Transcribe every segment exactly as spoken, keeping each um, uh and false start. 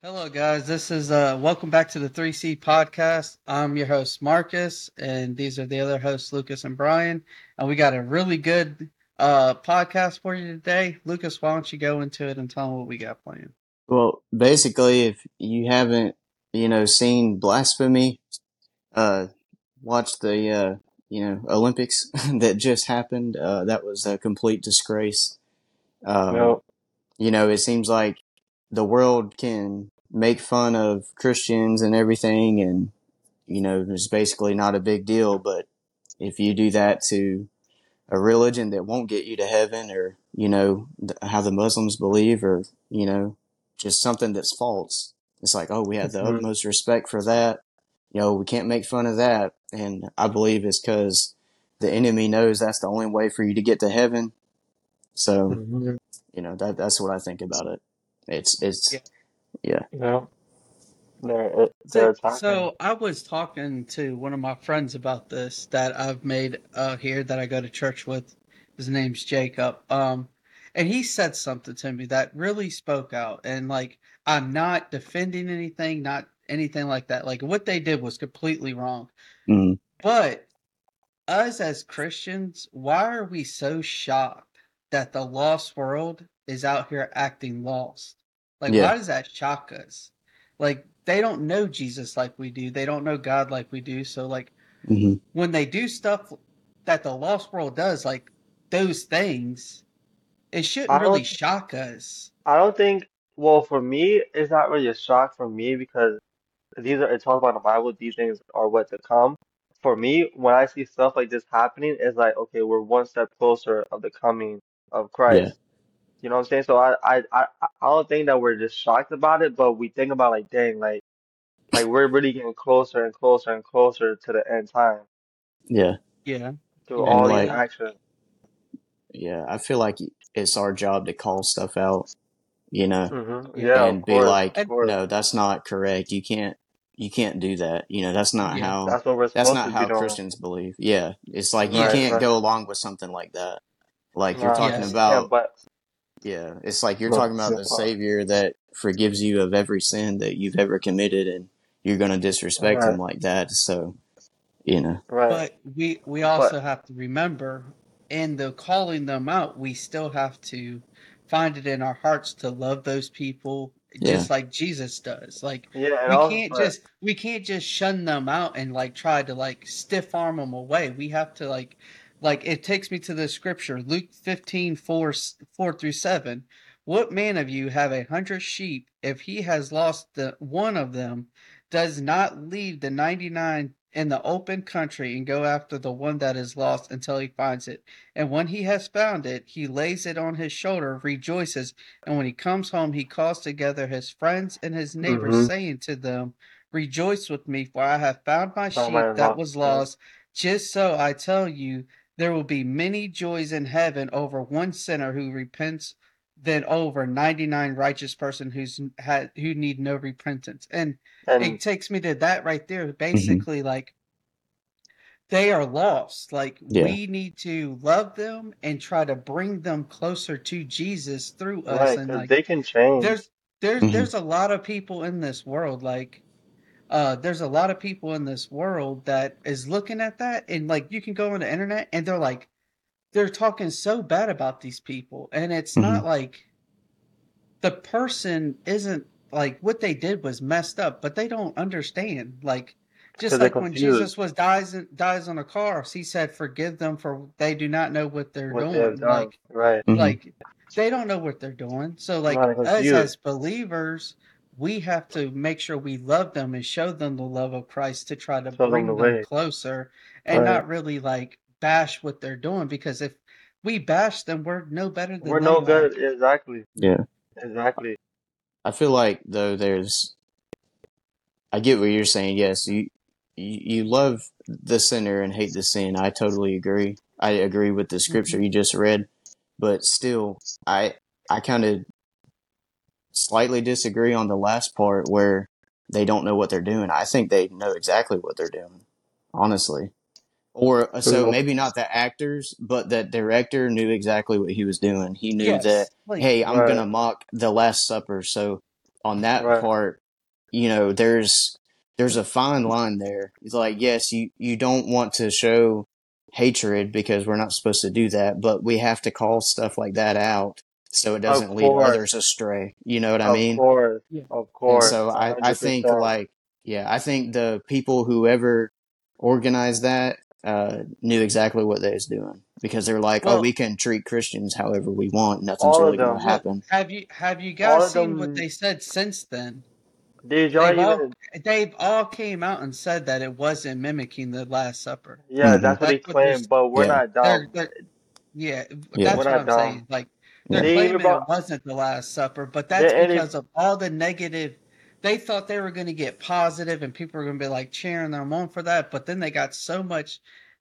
Hello, guys. This is uh, welcome back to the three C podcast. I'm your host Marcus, and these are the other hosts Lucas and Brian. And we got a really good uh, podcast for you today. Lucas, why don't you go into it and tell them what we got planned? Well, basically, if you haven't, you know, seen Blasphemy, uh, watch the, uh, you know, Olympics that just happened. Uh, that was a complete disgrace. Um, No, you know, it seems like the world can make fun of Christians and everything, and, you know, it's basically not a big deal. But if you do that to a religion that won't get you to heaven, or, you know, th- how the Muslims believe, or, you know, just something that's false. It's like, oh, we have the mhm. utmost respect for that. You know, we can't make fun of that. And I believe it's because the enemy knows that's the only way for you to get to heaven. So, Mhm. you know, that that's what I think about it. It's, Yeah. it's, yeah, No, they're it- So, they're attacking. so I was talking to one of my friends about this that I've made uh, here that I go to church with. His name's Jacob. Um, and he said something to me that really spoke out. And like, I'm not defending anything, not anything like that. Like, what they did was completely wrong. mm, But us as Christians, why are we so shocked that the lost world is out here acting lost? Like, yeah, why does that shock us? Like, they don't know Jesus like we do. They don't know God like we do. So, like, hmm when they do stuff that the lost world does, like those things, it shouldn't I really don't shock us. I don't think well for me it's not really a shock for me because these are it's talking about in the Bible, these things are what to come. For me, when I see stuff like this happening, it's like okay, we're one step closer of the coming of yeah, Christ. You know what I'm saying? So I I I, I don't think that we're just shocked about it, but we think about like dang, like like we're really getting closer and closer and closer to the end time yeah. Yeah. through Yeah. And all these like, And actions. yeah, I feel like it's our job to call stuff out, you know, Hmm. yeah. Yeah, of and be course, like, of And course. no, that's not correct. You can't, you can't do that. You know, that's not yeah. how, That's what we're that's supposed not to be how doing. Christians believe. Yeah. It's like you Yeah. Right, can't right. go along with something like that. Like you're Nah, talking Yes. you can't, about, but yeah, it's like you're talking about the uh, Savior that forgives you of every sin that you've ever committed, and you're going to disrespect him right, like that. So, you know, right. But we we But also have to remember in the calling them out, we still have to find it in our hearts to love those people yeah, just like Jesus does. Like yeah, and we also, can't but just we can't just shun them out and like try to like stiff arm them away. We have to like like it takes me to the scripture Luke fifteen four four through seven. What man of you have a hundred sheep if he has lost the one of them does not leave the ninety-nine in the open country and go after the one that is lost until he finds it. And when he has found it, he lays it on his shoulder, rejoices, and when he comes home, he calls together his friends and his neighbors, mm-hmm. saying to them, Rejoice with me, for I have found my Not my sheep that lost. was Yeah. lost. Just so I tell you, there will be many joys in heaven over one sinner who repents than over ninety-nine righteous person who's had who need no repentance. And And it takes me to that right there. hmm Basically, like they are lost. Like yeah, we need to love them and try to bring them closer to Jesus through us. right, And because like they can change. there's there's hmm there's a lot of people in this world. Like uh, there's a lot of people in this world that is looking at that, and like you can go on the internet and they're like they're talking so bad about these people, and it's hmm not like the person isn't like what they did was messed up, but they don't understand. Like just Because they're like when confused Jesus was dies dies on a cross, he said, "Forgive them, for they do not know what they're what they have doing." done. Like, Right. hmm like they don't know what they're doing. So, No, like they're us confused. as believers, we have to make sure we love them and show them the love of Christ to try to Show them the bring them way. closer, and Right. not really like bash what they're doing. Because if we bash them, we're no better We're than no they are. good. Exactly. yeah. Exactly. I feel like though there's I get what you're saying. Yes, you you, you love the sinner and hate the sin. I totally agree. I agree with the Mhm. scripture you just read, but still, I I kind of slightly disagree on the last part where they don't know what they're doing. I think they know exactly what they're doing, honestly. Or uh, so True. maybe not the actors, but the director knew exactly what he was doing. He knew that, Yes, like hey, I'm Right. gonna mock the Last Supper, so on that Right. part, you know, there's there's a fine line there. It's like, yes, you you don't want to show hatred because we're not supposed to do that, but we have to call stuff like that out so it Of doesn't lead course. others astray. You know what I Of mean? course. Yeah. Of And course. so A I I hundred think percent. like yeah, I think the people whoever organized that uh, knew exactly what they was doing because they're like, oh, we Well, can treat Christians however we want. Nothing's All really of going to them. well, happen. have you have you All guys of seen what them. they said since then? Did y'all They've all even? they've all came out and said that it wasn't mimicking the Last Supper. Yeah, Hmm. that's what they That's what they're claim, but we're Yeah, not they're, dumb. they're yeah, yeah, We're that's what not I'm dumb. saying. Like they're yeah, They even claiming brought. it wasn't the Last Supper, but that's They, and if because of all the negative. They thought they were going to get positive and people were going to be like cheering them on for that, but then they got so much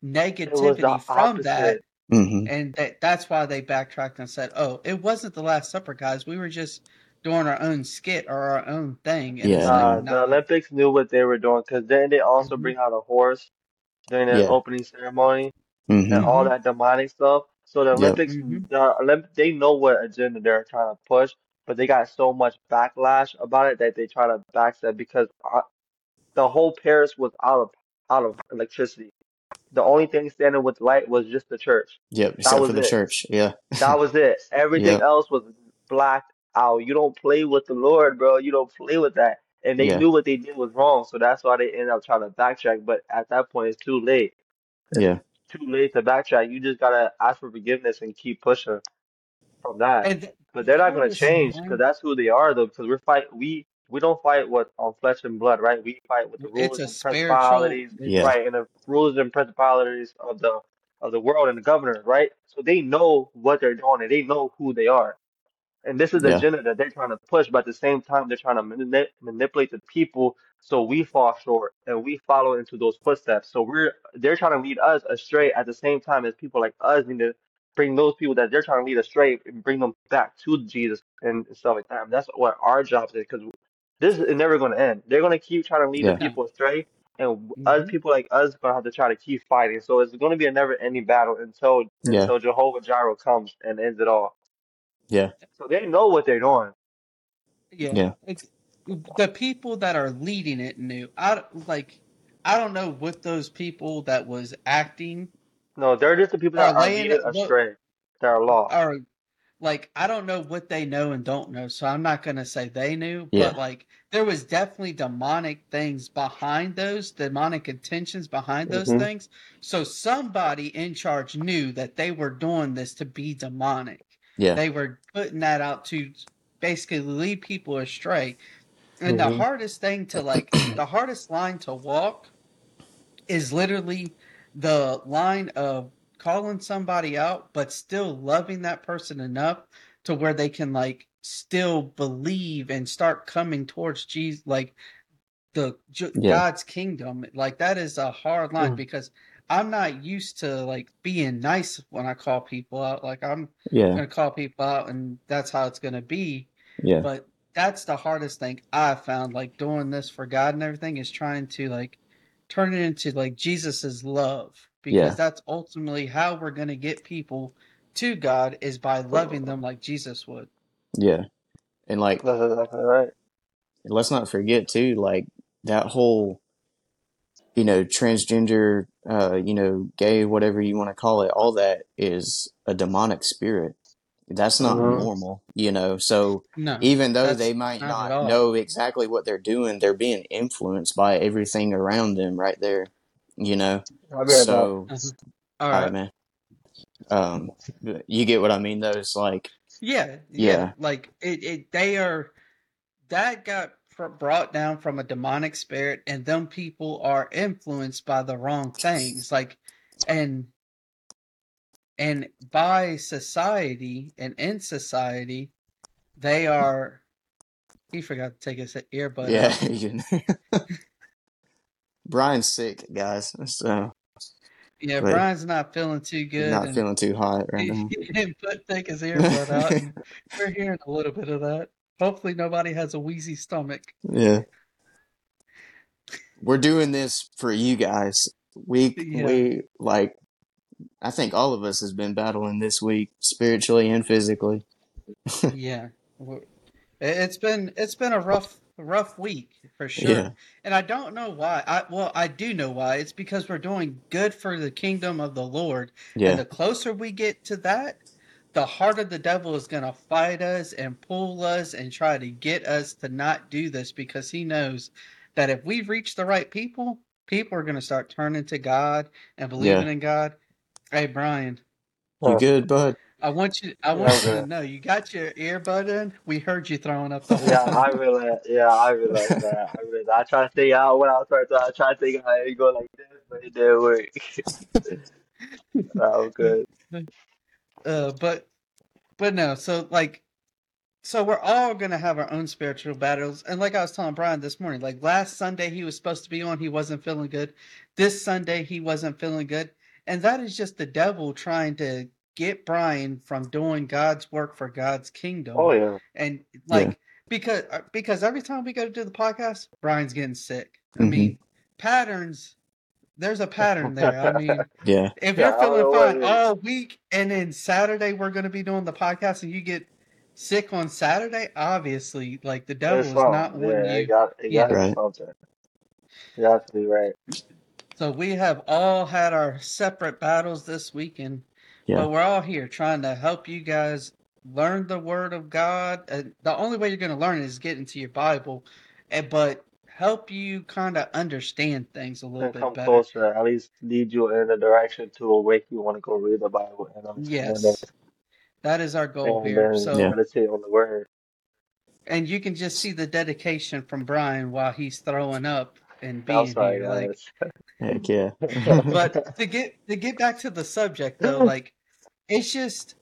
it was the negativity from that, opposite. hmm and that, that's why they backtracked and said, "Oh, it wasn't the Last Supper, guys. We were just doing our own skit or our own thing." And it's yeah, like, Nah, no, the nah. Olympics knew what they were doing because then they also Hmm. bring out a horse during the yeah, opening ceremony and hmm all Hmm. that demonic stuff. So the yep, Olympics, Hmm. the Olymp they know what agenda they're trying to push, but they got so much backlash about it that they try to backstep because uh, the whole Paris was out of out of electricity. The only thing standing with light was just the church. yep, That except for was the it. church. Yeah, That was it. Everything yep, else was blacked out. You don't play with the Lord, bro. You don't play with that. And they yeah, knew what they did was wrong, so that's why they ended up trying to backtrack. But at that point, it's too late. It's yeah, too late to backtrack. You just gotta ask for forgiveness and keep pushing from that. And But the they're not gonna hardest change because thing, that's who they are, though. Because we're fight we we don't fight with on flesh and blood, right? We fight with the it's rulers a and spiritual. principalities, yeah, It's right? And the rulers and principalities of the of the world and the governors, right? So they know what they're doing and they know who they are. And this is the yeah, agenda that they're trying to push, but at the same time, they're trying to mani manipulate the people so we fall short and we follow into those footsteps. So we're they're trying to lead us astray at the same time as people like us need to bring those people that they're trying to lead astray and bring them back to Jesus and stuff like that. And that's what our job is because this is never going to end. They're going to keep trying to lead the yeah, no. people astray, and us Hmm. people like us going to have to try to keep fighting. So it's going to be a never-ending battle until yeah, until Jehovah Jireh comes and ends it all. yeah, So they know what they're doing. Yeah, yeah, it's the people that are leading it knew. I don't- like. I don't know what those people that was acting No, they're just the people are that are laying leading it. What astray. That are lost. are like I don't know what they know and don't know, so I'm not gonna say they knew, but yeah, like there was definitely demonic things behind those, demonic intentions behind those Hmm. things. So somebody in charge knew that they were doing this to be demonic. yeah, They were putting that out to basically lead people astray. And the Hmm. hardest thing to like the hardest line to walk is literally the line of calling somebody out, but still loving that person enough to where they can like still believe and start coming towards Jesus, like the yeah, God's kingdom. Like that is a hard line because I'm not used to like being nice when I call people out. Like I'm yeah, gonna call people out, and that's how it's gonna be. yeah, But that's the hardest thing I found, like doing this for God and everything, is trying to like turn it into like Jesus's love, because yeah, that's ultimately how we're gonna get people to God is by loving them like Jesus would. yeah. And like, That's exactly right. let's not forget too, like that whole, you know, transgender, uh, you know, gay, whatever you want to call it, all that is a demonic spirit. That's not Hmm. normal, you know. So No, even though they that's might not at not all. know exactly what they're doing, they're being influenced by everything around them right there, you know. I'll be right back. So, Uh-huh. All all right, right. man. Um, you get what I mean, though. It's like, Yeah, yeah. yeah, Like it, it they are that got pr- brought down from a demonic spirit, and them people are influenced by the wrong things. Like, and and by society and in society, they are. He forgot to take his earbud yeah. out. you can- Brian's sick, guys. So, Yeah, but Brian's not feeling too he's good, not and feeling too hot right he, now. he didn't put take his earbud out, and we're hearing a little bit of that. Hopefully, nobody has a wheezy stomach. Yeah. We're doing this for you guys. We Yeah, we like I think all of us has been battling this week spiritually and physically. yeah. It- It's been it's been a rough rough week for Yeah, sure. And I don't know why. I well, I do know why. It's because we're doing good for the kingdom of the Lord. And yeah, the closer we get to that, the harder the devil is going to fight us and pull us and try to get us to not do this because he knows that if we reach the right people, people are going to start turning to God and believing yeah. in God. Hey Brian, You Huh. good, bud? I want you I Yeah, want I'm you to good. know you got your earbud in. We heard you throwing up the whole Yeah, I time. realize. Yeah, I realize that. I realize. I try to think out what I was trying to. I try to think how it go like this, but it didn't work. That was good. Uh, but but no, so like so we're all gonna have our own spiritual battles, and like I was telling Brian this morning, like last Sunday he was supposed to be on, he wasn't feeling good. This Sunday he wasn't feeling good, and that is just the devil trying to get Brian from doing God's work for God's Oh kingdom, yeah. and Yeah. like because uh, because every time we go to do the podcast, Brian's getting sick. I Hmm. mean, patterns. There's a pattern there. I mean, Yeah. if Yeah, you're I don't feeling know what fine it is. all week and then Saturday we're going to be doing the podcast and you get sick on Saturday, obviously, like the It's devil is not something. wanting Yeah, it you. got it got Yeah. to be Right. something. You have to be right. So we have all had our separate battles this weekend, Yeah. but we're all here trying to help you guys learn the word of God. And the only way you're going to learn it is get into your Bible, and but help you kind of understand things a little And bit come better. closer. At least lead you in the direction to a way you want to go read the Bible and understand it, Yes. That is our goal and here. then Yeah. So meditate on the word. and you can just see the dedication from Brian while he's throwing up and I'm being sorry, here. Like, guys. Heck yeah. but to get to get back to the subject though, like it's just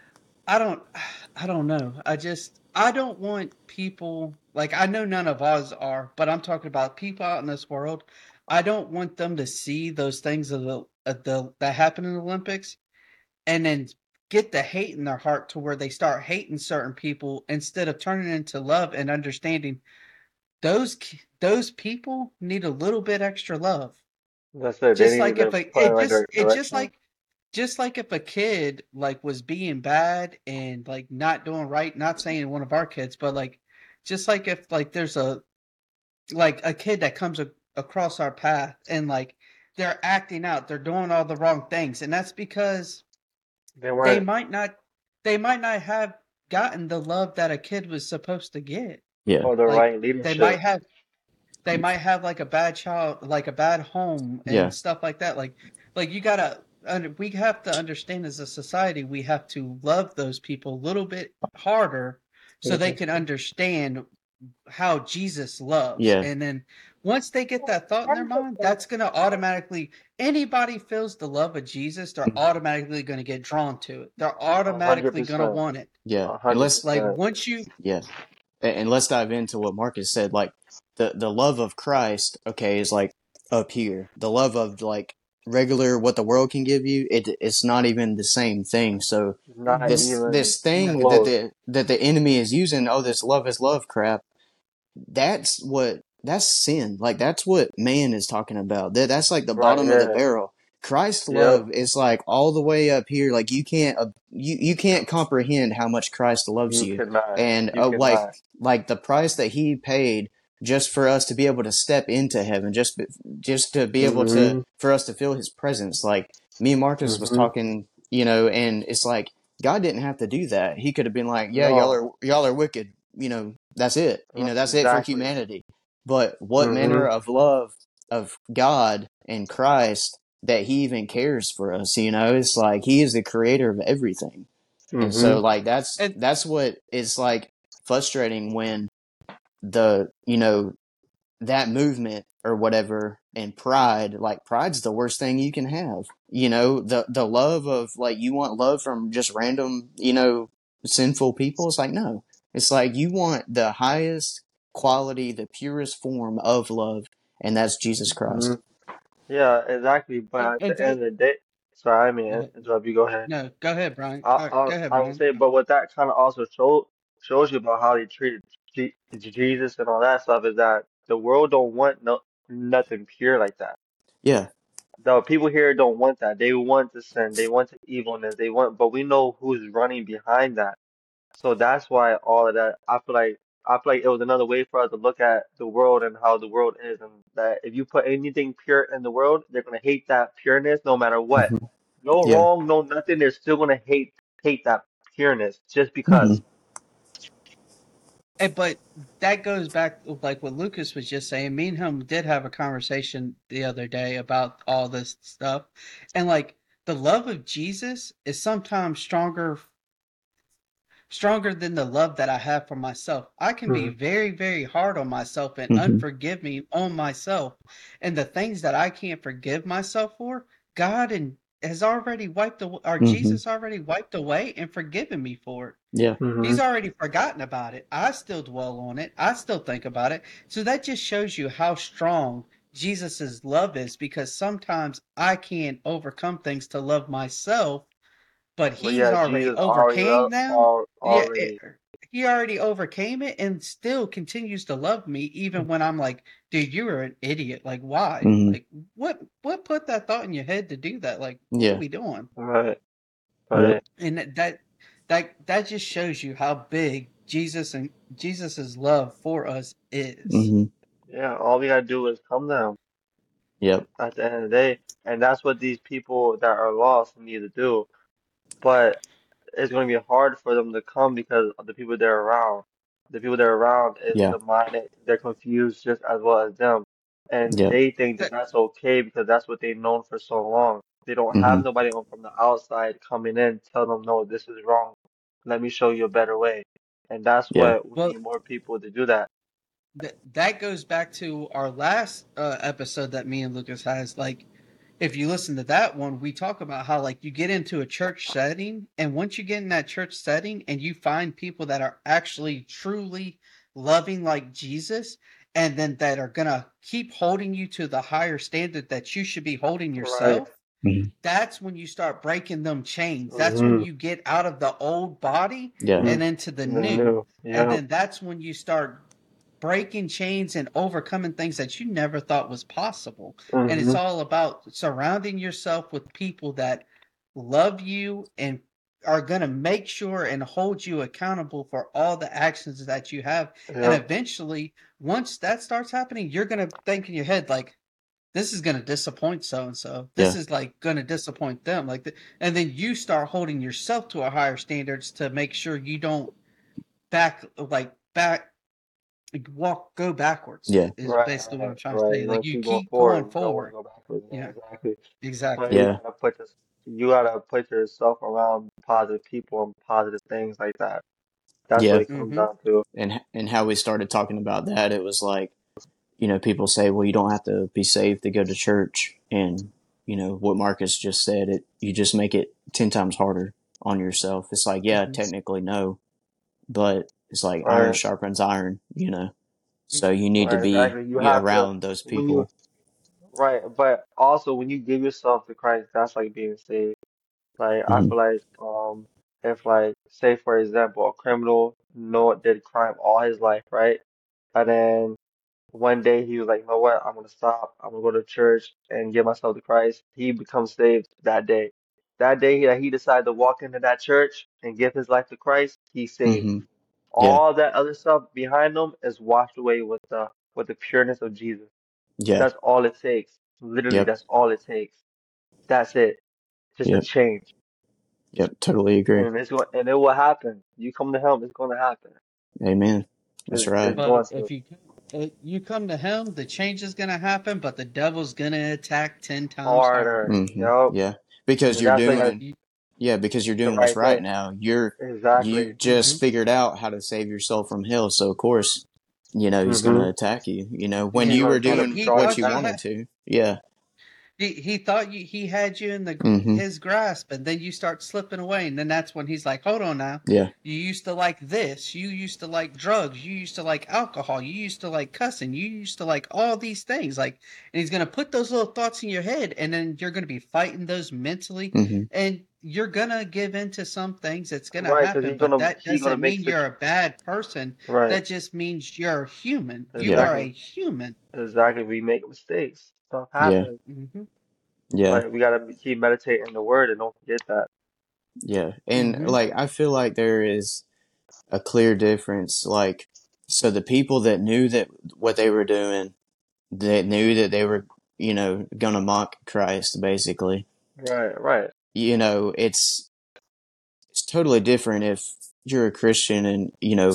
I don't I don't know. I just I don't want people like I know none of us are, but I'm talking about people out in this world. I don't want them to see those things of the, of the that happen in the Olympics and then get the hate in their heart to where they start hating certain people instead of turning it into love and understanding those those people need a little bit extra love. That's it. They Just need like if to a put in it the right just dir- it just direction. like just like if a kid like was being bad and like not doing right, not saying one of our kids, but like just like if like there's a like a kid that comes a, across our path and like they're acting out, they're doing all the wrong things, and that's because They they weren't, might not they might not have gotten the love that a kid was supposed to get. Yeah. or the Like right they might leadership. have they might have like a bad child, like a bad home Yeah. and stuff like that. Like, like you gotta, we have to understand as a society, we have to love those people a little bit harder so they Mhm. can understand how Jesus loves. Yeah. And then once they get that thought in their mind, that's gonna automatically anybody feels the love of Jesus, they're automatically gonna get drawn to it. They're A hundred automatically gonna percent. want it. Yeah. A And hundred let's Like percent. once you yeah. And, and let's dive into what Marcus said. Like the the love of Christ, okay, is like up here. The love of like regular what the world can give you, it it's not even the same thing. So Not mhm, this even this no, thing that close. the that the enemy is using, oh, this love is love crap, that's what that's sin. Like that's what man is talking about. That that's like the Right bottom of the here. barrel. Christ's Yep. love is like all the way up here. Like you can't uh, you you can't comprehend how much Christ loves You you, cannot. and You uh, like cannot. like the price that He paid just for us to be able to step into heaven, just just to be able to Mm-hmm. for us to feel His presence. Like me and Marcus was Mm-hmm. talking, you know, and it's like God didn't have to do that. He could have been like, yeah, y'all No. are y'all are wicked, you know, that's it. You know, Right. that's it for Exactly. humanity. But what Mm-hmm. manner of love of God and Christ that He even cares for us? You know, it's like He is the creator of everything. And Mm-hmm. so like that's and that's what is like frustrating when the you know that movement or whatever and pride, like pride's the worst thing you can have. You know, the the love of like you want love from just random, you know, sinful people. It's like no. It's like you want the highest quality, the purest form of love, and that's Jesus Mm-hmm. Christ. Yeah, exactly. But and, at and the go, end of the day, sorry, I go mean, ahead. interrupt you. Go ahead. No, go ahead, Brian. I, Uh, I, go ahead, I would Brian. say, but what that kind of also show, shows you about how they treated G Jesus and all that stuff is that the world don't want no nothing pure like that. Yeah. The people here don't want that. They want the sin. They want the evilness. They want, but we know who's running behind that. So that's why all of that. I feel like. I feel like it was another way for us to look at the world and how the world is, and that if you put anything pure in the world, they're gonna hate that pureness no matter what. Hmm. No Yeah. wrong, no nothing. They're still gonna hate hate that pureness just Hmm. because. And, but that goes back like what Lucas was just saying. Me and him did have a conversation the other day about all this stuff, and like the love of Jesus is sometimes stronger stronger than the love that I have for myself. I can be Hmm. very, very hard on myself and Hmm. unforgiving on myself. And the things that I can't forgive myself for, God and has already wiped away, or Hmm. Jesus already wiped away and forgiven me for it. Yeah. Hmm. He's already forgotten about it. I still dwell on it. I still think about it. So that just shows you how strong Jesus's love is, because sometimes I can't overcome things to love myself, but But he's yeah, already Jesus already overcame lo- them. al Yeah, it, already. he already overcame it and still continues to love me even when I'm like, dude, you were an idiot. Like, why? Hmm. Like, what what put that thought in your head to do that? Like, what are Yeah. we doing? Right. Yep. Right. And that that that, that just shows you how big Jesus and Jesus's love for us is. Hmm. Yeah. All we gotta do is come down Yep. at the end of the day, and that's what these people that are lost need to do. But it's going to be hard for them to come because of the people they're around. The people they're around is Yeah. demonic. They're confused just as well as them. And Yep. they think that That, that's okay because that's what they've known for so long. They don't have Hmm. nobody on from the outside coming in, tell them, no, this is wrong. Let me show you a better way. And that's Yeah. what we well, need more people to do that. that that goes back to our last uh, episode that me and Lucas has. Like, if you listen to that one, we talk about how like you get into a church setting, and once you get in that church setting and you find people that are actually truly loving like Jesus, and then that are gonna keep holding you to the higher standard that you should be holding Right. yourself, Hmm. that's when you start breaking them chains. That's when Mm-hmm. you get out of the old body Yeah. Mm-hmm. and into the The new. new. And Yeah. then that's when you start breaking chains and overcoming things that you never thought was possible. And it's Mm-hmm. all about surrounding yourself with people that love you and are going to make sure and hold you accountable for all the actions that you have. And Yeah. eventually, once that starts happening, you're going to think in your head, like, this is going to disappoint so and so. This Yeah. is like going to disappoint them. Like, the, and then you start holding yourself to a higher standards to make sure you don't back, like, back walk go backwards Yeah. is Right, basically what right, I'm trying to right. say. You Like want to you keep going keep going forward. You don't want to forward. go backwards. Yeah, Yeah, exactly. But exactly. you Yeah. gotta put this, you gotta put yourself around positive people and positive things like that. That's what Yeah. it comes Mm-hmm. down to. And and how we started talking about that, it was like, you know, people say, well, you don't have to be saved to go to church, and you know what Marcus just said. It you just make it ten times harder on yourself. It's like, yeah, Mm-hmm. technically no, but it's like iron Right, sharpens iron, you know. So you need to right, be exactly. You yeah, have to, around those when you, people. right, but also when you give yourself to Christ, that's like being saved. Like, I Hmm. feel like, um, if like, say for example, a criminal know did crime all his life, right? And then one day he was like, you know what? I'm gonna stop. I'm gonna go to church and give myself to Christ. He becomes saved that day. That day that he decided to walk into that church and give his life to Christ, he's saved. Hmm. Yeah. All that other stuff behind him is washed away with the with the pureness of Jesus. Yeah. That's all it takes. Literally, Yep. that's all it takes. That's it. Just a Yep. change, Yep. Totally agree. and it's going and it will happen. You come to Him, it's going to happen. Amen. That's It's, right. it's But going to. if you uh, you come to him, the change is gonna happen, but the devil's gonna attack ten times Harder. harder. Hmm. Yup. Yeah. Because And you're that's like doing You, Yeah, because you're the doing what's right right thing. now. You're you Exactly. mm-hmm. just figured out how to save yourself from hell, so of course, you know, he's Hmm. gonna attack you. You know, when He's Yeah, you gonna were try he to doing he draw you what thought you you back. wanted had to. Yeah. He, he thought you, he had you in the Hmm. his grasp, and then you start slipping away, and then that's when he's like, "Hold on now, Yeah. you used to like this, you used to like drugs, you used to like alcohol, you used to like cussing, you used to like all these things." Like, and he's gonna put those little thoughts in your head, and then you're gonna be fighting those mentally, Hmm. and you're gonna give in to some things. It's gonna Right, because happen, he's but gonna that he's gonna doesn't make mean you're situ a bad person. right. That just means you're human. You Yeah. are a Exactly. human. Exactly. We make mistakes. Stuff Yeah. happens. Mm-hmm. Yeah. But we gotta keep meditating the word and don't forget that. Yeah. And Mm-hmm. like I feel like there is a clear difference. Like So the people that knew that what they were doing, that knew that they were, you know, gonna mock Christ, basically. Right, right, You know, it's it's totally different if you're a Christian and, you know,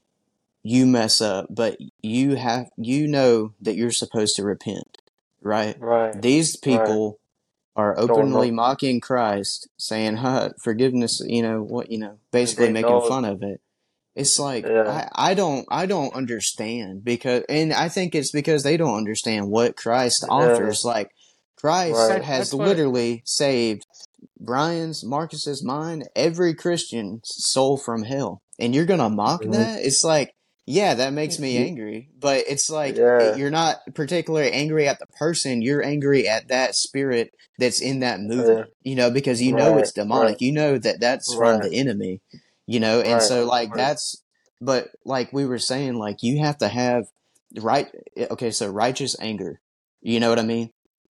you mess up, but you have you know that you're supposed to repent, right? right, These right. people are Don't openly know, mocking Christ, saying, "Huh, forgiveness," you know, what, you know, and basically they making know. fun of it. It's like Yeah, I, I don't I don't understand because and I think it's because they don't understand what Christ yeah, offers. Like Christ right, That has that's what literally saved Brian's, Marcus's, mine, every Christian soul from hell. And you're gonna mock hmm that? It's like, yeah, that makes me you, angry. But it's like yeah, you're not particularly angry at the person, you're angry at that spirit that's in that yeah, movement, you know, because you know right, it's right, demonic. You know that that's from right, the enemy, you know, and right, so of like course. that's, but like we were saying, like you have to have right, okay, so righteous anger. You know what I mean?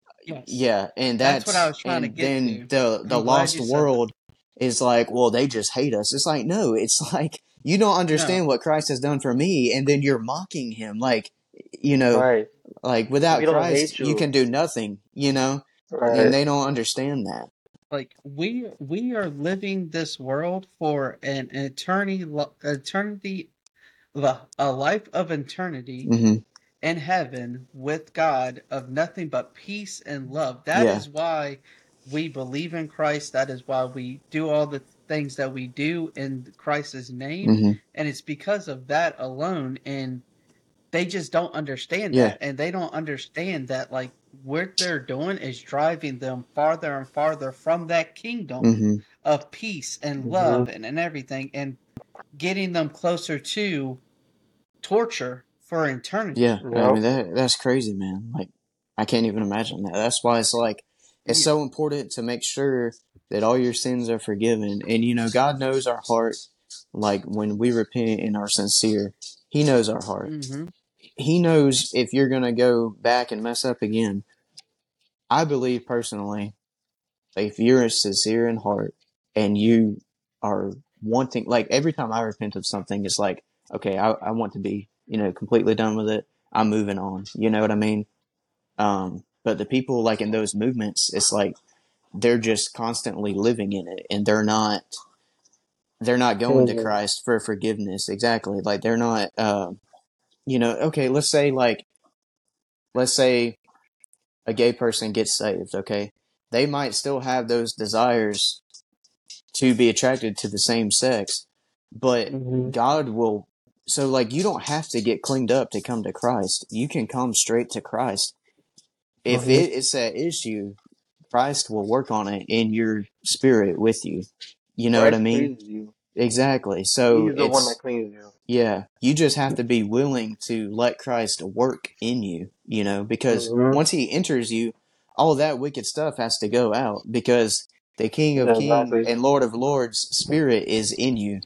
yes. Yeah, and That's what I that's was trying to and get then to. the the I'm glad lost you said that. world is like, well, they just hate us. It's like, no, it's like you don't No, understand what Christ has done for me, and then you're mocking him. Like, you know, Right. like We without don't Christ, hate you you. can do nothing, you know, and Right. they don't understand that. like we we are living this world for an eternity, lo- eternity, the a life of eternity Hmm. in heaven with God of nothing but peace and love. That Yeah. is why we believe in Christ. That is why we do all the things that we do in Christ's name, Hmm. and it's because of that alone. And they just don't understand Yeah. that, and they don't understand that like what they're doing is driving them farther and farther from that kingdom Hmm. of peace and hmm love and, and everything, and getting them closer to torture for eternity. Yeah. I Yep. mean that that's crazy, man. Like I can't even imagine that. That's why it's like it's Yeah. so important to make sure that all your sins are forgiven. And you know, God knows our heart. Like when we repent and are sincere, He knows our heart. Mm-hmm. He knows if you're gonna go back and mess up again. I believe personally, if you're sincere in heart and you are wanting, like every time I repent of something, it's like, okay, I, I want to be, you know, completely done with it. I'm moving on. You know what I mean? Um, but the people like in those movements, it's like they're just constantly living in it, and they're not they're not going to hmm Christ for forgiveness. Exactly, like they're not. Uh, you know, okay, let's say like let's say a gay person gets saved. Okay, they might still have those desires to be attracted to the same sex, but hmm God will. So like you don't have to get cleaned up to come to Christ. You can come straight to Christ. If hmm it is that issue, Christ will work on it in your spirit with you. You know what I Christ mean? cleanses you. Exactly. So He's the one that it's, cleans you. yeah, you just have to be willing to let Christ work in you, you know, because hmm once he enters you, all that wicked stuff has to go out because the King of Yeah, King exactly. and Lord of Lords spirit is in you,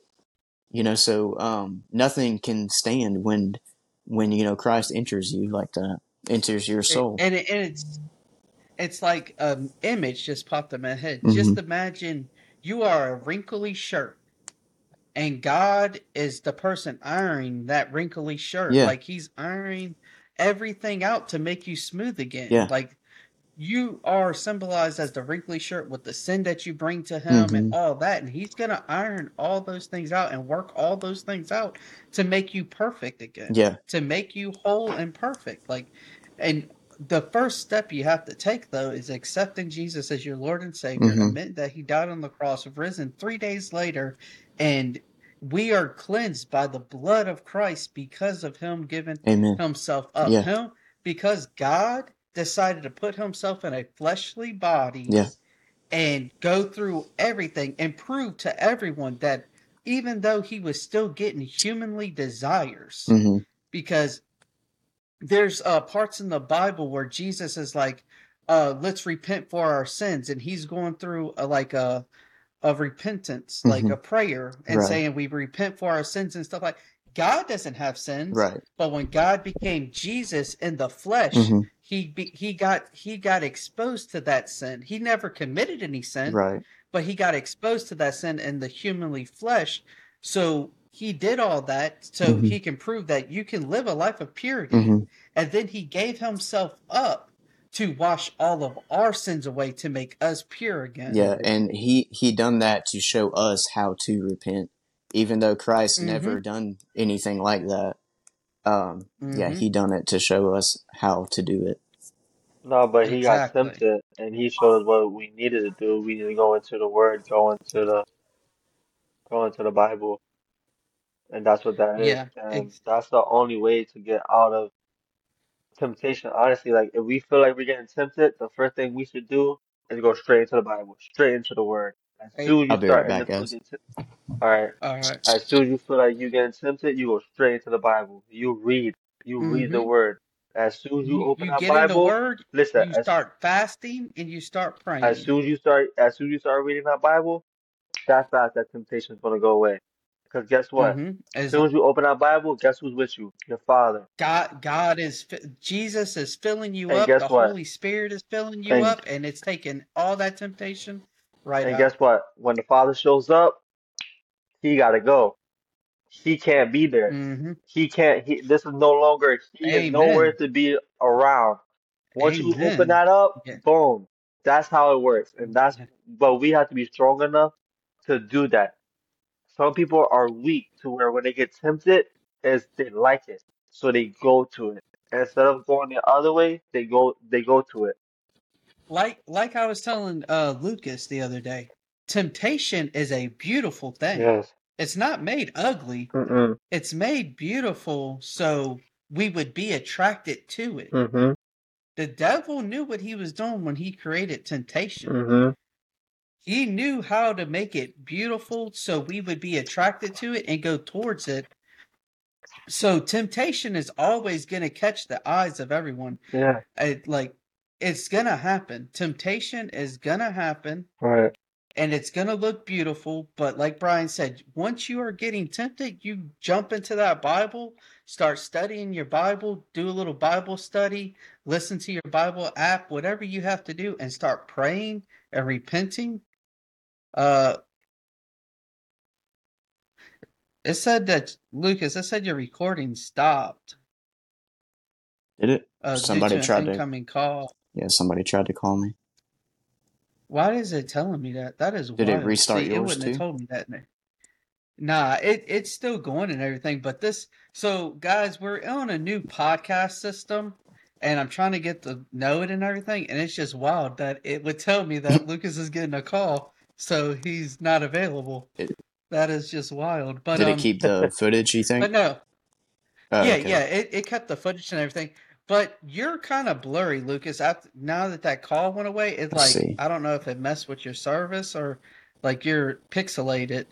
you know, so um nothing can stand when when you know Christ enters you like that, enters your It, soul. and it, and it's it's like an image just popped in my head. Mhm. Just imagine you are a wrinkly shirt, and God is the person ironing that wrinkly shirt. Yeah. Like He's ironing everything out to make you smooth again. Yeah. Like you are symbolized as the wrinkly shirt with the sin that you bring to Him and Mhm. all that, and He's gonna iron all those things out and work all those things out to make you perfect again, Yeah. to make you whole and perfect. Like, and the first step you have to take though is accepting Jesus as your Lord and Savior, Mhm. admit that He died on the cross, risen three days later, and we are cleansed by the blood of Christ because of Him giving Amen. Himself up. Yeah. Him because God decided to put Himself in a fleshly body Yeah. and go through everything and prove to everyone that even though He was still getting humanly desires, Mhm. because there's uh, parts in the Bible where Jesus is like, uh, let's repent for our sins, and He's going through a, like a of repentance, like a Mhm. prayer, and Right. saying we repent for our sins and stuff like. God doesn't have sins, Right. but when God became Jesus in the flesh, Mhm. he be, he got he got exposed to that sin. He never committed any sin, Right. but he got exposed to that sin in the humanly flesh. So he did all that so Mm-hmm. he can prove that you can live a life of purity. Mm-hmm. And then he gave himself up to wash all of our sins away to make us pure again. Yeah, and he he done that to show us how to repent, even though Christ Mhm. never done anything like that. Um, yeah, Mhm. he done it to show us how to do it. No, but he got Exactly. tempted and he showed us what we needed to do. We need to go into the Word, go into the go into the Bible, and that's what that is. Yeah. And Ex- that's the only way to get out of temptation. Honestly, like if we feel like we're getting tempted, the first thing we should do is go straight into the Bible, straight into the Word. As hey, soon as you I'll be right start and back, to feel guys. get tempted, all right. all right. As soon as you feel like you're getting tempted, you go straight into the Bible. You read, you read the Mhm. Word. As soon as you You open you that get in the Bible, Word. listen. You As start fasting and you start as praying. soon as you start, as soon as you start reading that Bible, that fast that temptation is gonna go away. Because guess what? Mhm. As As soon as you open that Bible, guess who's with you? Your Father. God, God is fi- Jesus is filling you And up. guess The what? Holy Spirit is filling you And up, and it's taking all that temptation right and guess out. what? When the Father shows up, he gotta go. He can't be there. Mhm. He can't. He. This is no longer. He is nowhere Amen. to be around. Once you open Amen. that up, Yeah. boom. That's how it works. And that's. But we have to be strong enough to do that. Some people are weak to where when they get tempted, is they like it, so they go to it. Instead of going the other way, they go. They go to it. Like like I was telling uh Lucas the other day, temptation is a beautiful thing. Yes. It's not made ugly. Mm-mm. It's made beautiful so we would be attracted to it. Mm-hmm. The devil knew what he was doing when he created temptation. Mm-hmm. He knew how to make it beautiful so we would be attracted to it and go towards it. So temptation is always going to catch the eyes of everyone. Yeah. It, like it's going to happen. Temptation is going to happen. Right. And it's going to look beautiful. But like Brian said, once you are getting tempted, you jump into that Bible, start studying your Bible, do a little Bible study, listen to your Bible app, whatever you have to do, and start praying and repenting. Uh, it said that, Lucas, it said your recording stopped Did it? uh, due Somebody to an tried to. incoming call. Yeah, somebody tried to call me. Why is it telling me that? That is Did it wild. restart See, it yours wouldn't have too? told me that. Nah, it, it's still going and everything, but this, so guys, we're on a new podcast system and I'm trying to get to know it and everything, and it's just wild that it would tell me that Lucas is getting a call, so he's not available. It, That is just wild. But did it um, keep the footage, you think? but no, Oh, yeah, okay. yeah, it, it kept the footage and everything. But you're kind of blurry, Lucas. After, now that that call went away, it's Let's like see. I don't know if it messed with your service or like you're pixelated.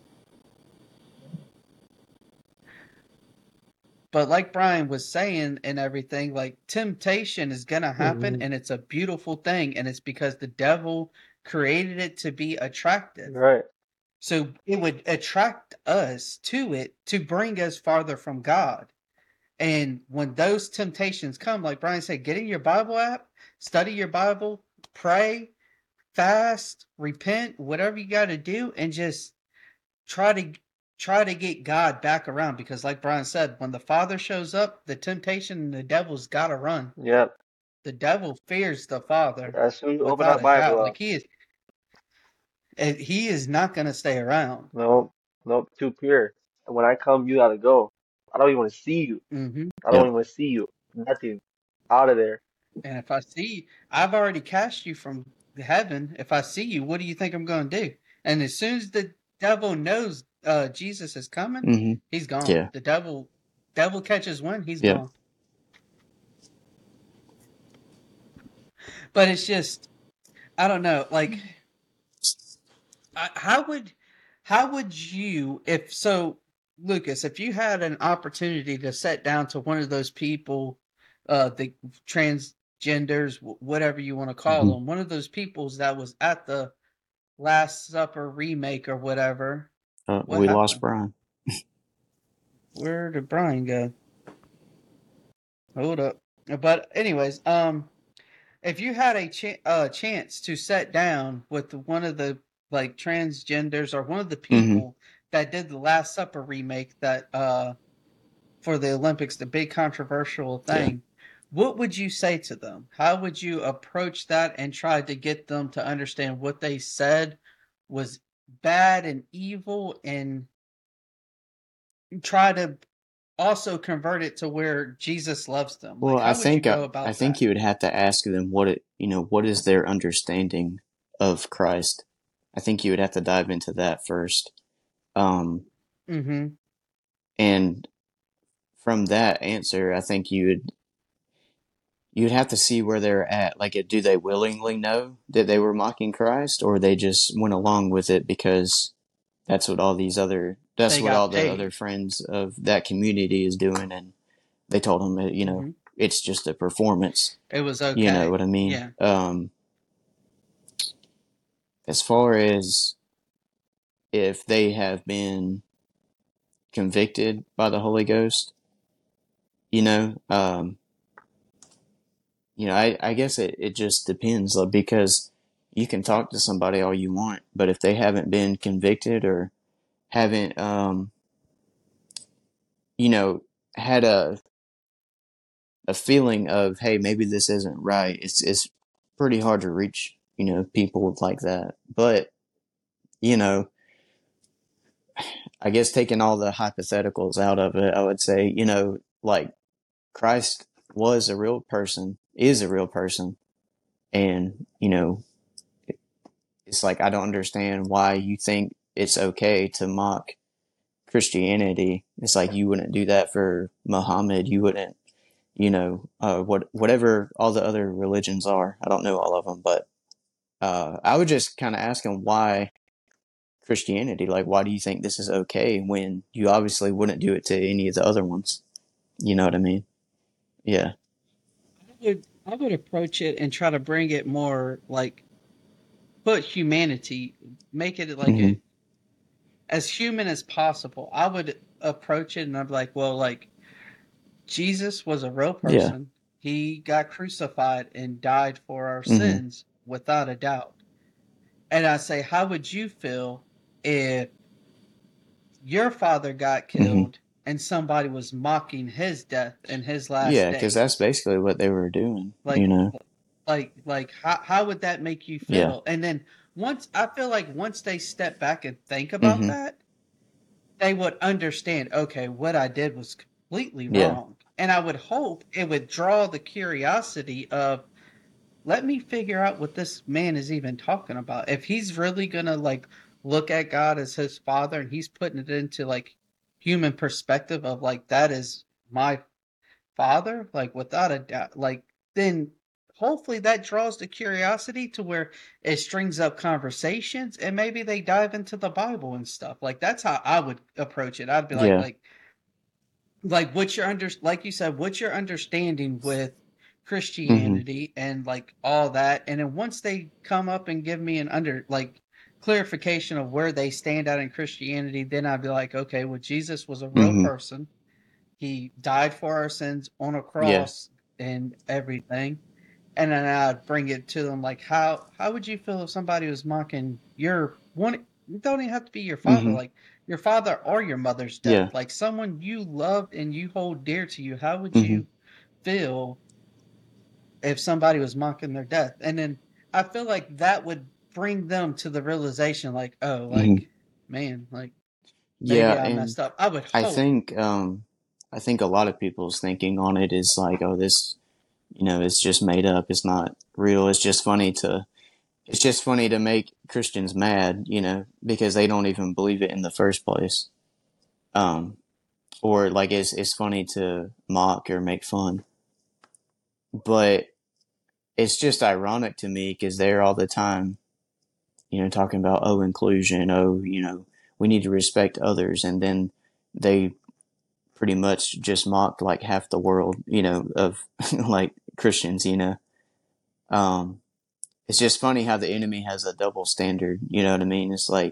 But like Brian was saying and everything, like temptation is going to happen Mm-hmm. and it's a beautiful thing. And it's because the devil created it to be attractive. Right. So it would attract us to it to bring us farther from God. And when those temptations come, like Brian said, get in your Bible app, study your Bible, pray, fast, repent, whatever you got to do, and just try to try to get God back around. Because, like Brian said, when the Father shows up, the temptation and the devil's got to run. Yep. The devil fears the Father As soon as you open without that a doubt. Bible Like up, he is, and he is not going to stay around. no, nope, too pure. And when I come, you gotta go. I don't even want to see you. Mm-hmm. I don't Yep. even want to see you. Nothing. Out of there. And if I see, I've already cast you from heaven. If I see you, what do you think I'm going to do? And as soon as the devil knows uh, Jesus is coming, Mm-hmm. he's gone. Yeah. The devil, devil catches wind, he's Yep. gone. But it's just, I don't know. Like, I, how would, how would you, if so, Lucas, if you had an opportunity to sit down to one of those people, uh, the transgenders, wh- whatever you want to call Mhm. them, one of those peoples that was at the Last Supper remake or whatever, Uh, what we lost happened? Brian. Where did Brian go? Hold up. But anyways, um, if you had a ch- uh, chance to sit down with one of the like transgenders or one of the Mm-hmm. people that did the Last Supper remake that uh for the Olympics, the big controversial Yeah. thing. What would you say to them? How would you approach that and try to get them to understand what they said was bad and evil, and try to also convert it to where Jesus loves them? Well, Like, I how would you think uh, go I about think that? you would have to ask them what it, you know, what is their understanding of Christ. I think you would have to dive into that first. Um, Mm-hmm. and from that answer, I think you would you'd have to see where they're at. Like, do they willingly know that they were mocking Christ, or they just went along with it because that's what all these other that's They what all got the other paid. friends of that community is doing, and they told him, that, you know, Mm-hmm. it's just a performance. It was You know okay. what I mean? Yeah. Um, as far as if they have been convicted by the Holy Ghost, you know, um, you know, I, I guess it, it just depends, like, because you can talk to somebody all you want, but if they haven't been convicted or haven't, um, you know, had a a feeling of, hey, maybe this isn't right, it's it's pretty hard to reach, you know, people like that. But you know, I guess taking all the hypotheticals out of it, I would say, you know, like Christ was a real person, is a real person, and you know, it's like I don't understand why you think it's okay to mock Christianity. It's like you wouldn't do that for Muhammad. You wouldn't, you know, uh, what whatever all the other religions are. I don't know all of them, but uh, I would just kind of ask them why Christianity. Like, why do you think this is okay when you obviously wouldn't do it to any of the other ones? You know what I mean? Yeah. I would I would approach it and try to bring it more like put humanity, make it like Hmm. a as human as possible. I would approach it and I'd be like, well, like Jesus was a real Yeah. person. He got crucified and died for our Hmm. sins without a doubt. And I say, how would you feel if your father got Hmm. killed and somebody was mocking his death in his last Yeah, because that's days? basically what they were doing. You Like, know? like, like, how how would that make you Yeah. feel? And then once I feel like once they step back and think about Hmm. that, they would understand, okay, what I did was completely Yeah. wrong. And I would hope it would draw the curiosity of, let me figure out what this man is even talking about. If he's really gonna like look at God as his father and he's putting it into like human perspective of like that is my father, like without a doubt, like then hopefully that draws the curiosity to where it strings up conversations and maybe they dive into the Bible and stuff. Like that's how I would approach it. I'd be like, Yeah. like, like what's your under, like you said, what's your understanding with Hmm. Christianity and like all that, and then once they come up and give me an under like clarification of where they stand out in Christianity, then I'd be like, okay, well, Jesus was a real Hmm. person. He died for our sins on a Yeah. cross and everything. And then I'd bring it to them like, how how would you feel if somebody was mocking your one? It don't even have to be your father, Hmm. like your father or your mother's death, Yeah. like someone you loved and you hold dear to you. How would Hmm. you feel if somebody was mocking their death? And then I feel like that would bring them to the realization, like, oh, Hmm. like man, like Yeah, maybe I and messed up. I would I hope. think um I think a lot of people's thinking on it is like, oh, this, you know, it's just made up. It's not real. It's just funny to it's just funny to make Christians mad, you know, because they don't even believe it in the first place. Um or like it's it's funny to mock or make fun. But it's just ironic to me because they're all the time, you know, talking about, oh, inclusion, oh, you know, we need to respect others, and then they pretty much just mocked like half the world, you know, of like Christians, you know. Um, it's just funny how the enemy has a double standard, you know what I mean? It's like,